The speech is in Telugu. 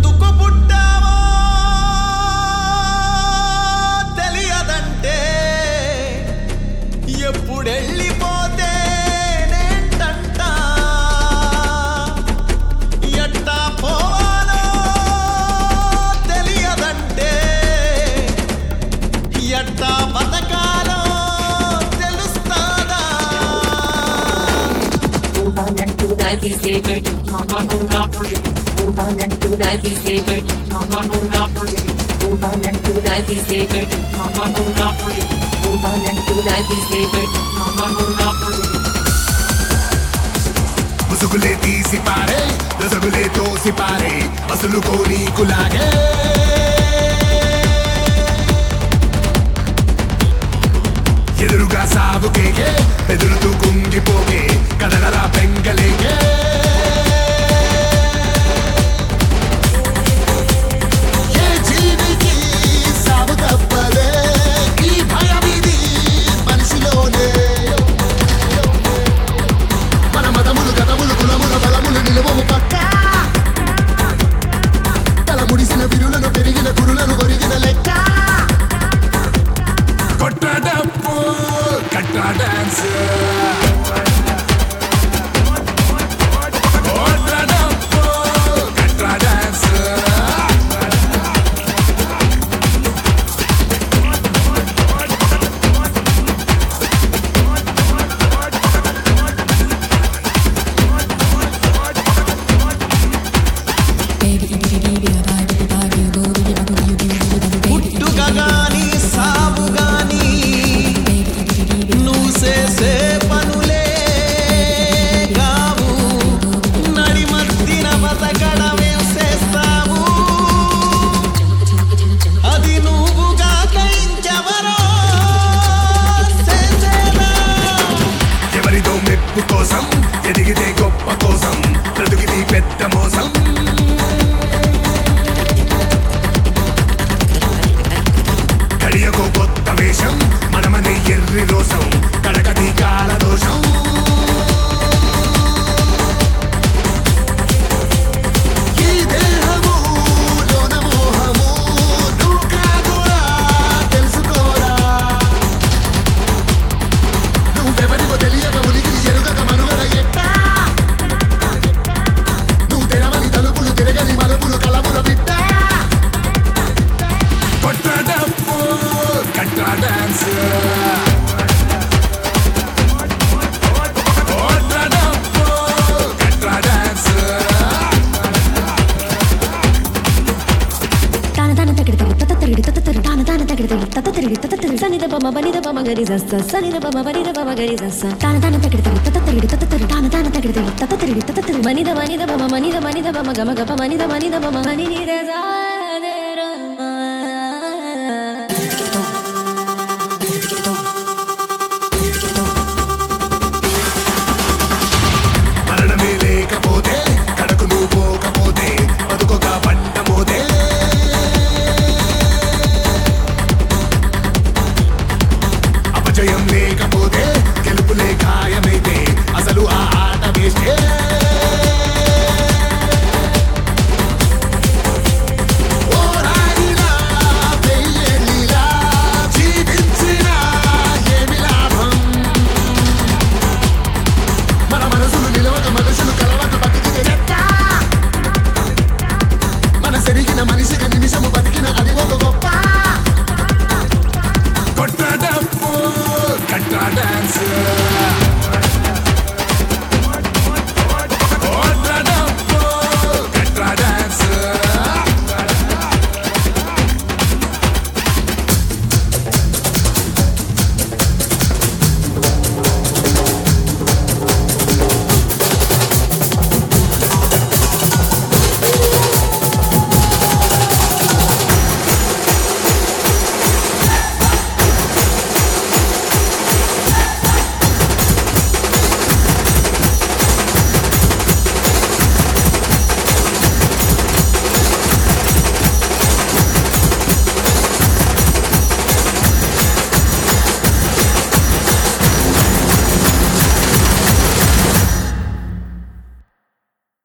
ఎందుకు పుట్టావో తెలియదంటే ఎప్పుడెళ్ళిపోతే నేంటంట ఎట్టా పోవాలో తెలియదంటే ఎట్టా బతకాలో తెలుస్తాదా ముసుగులే తీసి పారే రసగులే తోసి పారే అసలు కోనీకులాగే ఎదురుగా సాగుకేకే ఎదురుతూ కుంగిపోగే కదలరా పెంగలేకే ఏ జీవికి సాగు తప్పదే ఈ భయమిది మనిషిలోనే మన మతములు గతములు కులముల బలములు నిలువము పక్క తల ముడిసిన విరులను పెరిగిన గురులను ఒరిగిన లెక్క కొట్టడప్పు కట్ట డాన్స్ కొట్టడప్పు కట్ట డాన్స్ పుట్టుకగాని సావుగాని నువ్వు చేసే పనులే కావు నడిమర్దిన బతకడమే చేస్తావు అది నువ్వుగా కయించవరో చేసేదా ఎవరిదో మెప్పు కోసం ఎదిగితే గొప్ప కోసం బ్రతుకిది పెద్ద మోసం కడియకో కొత్త వేషం మనమనే ఎర్రి రోసం కడకది కాల దోషం ఈ దేహము లోన మోహము నువ్వు కాదురా తెలుసుకోరా నువ్వెవరికో తెలియక ఉనికి ఎరుగక మనుగడ ఎట్టా నువ్వు తెరవని తలుపులు తిరగని మలుపులు కలముల బిడ్డ కొట్టడప్పు కట్ట డాన్స్ కొట్టడప్పు కట్ట డాన్స్ తాన తగిడి తత తిరిగి తత తిరిగి తాన తగిడి తత తిరిగి తత తిరిగి సనిద బమ బనిద బమ గరి జస్స సనిద బమ బనిద బమ గరి జస్స తాన తగిడి తత తిరిగి తత తిరిగి తాన తగిడి తత తిరిగి తత తిరిగి మనిద బమ మనిద బమ గమ గప మనిద బమ హని నిరజా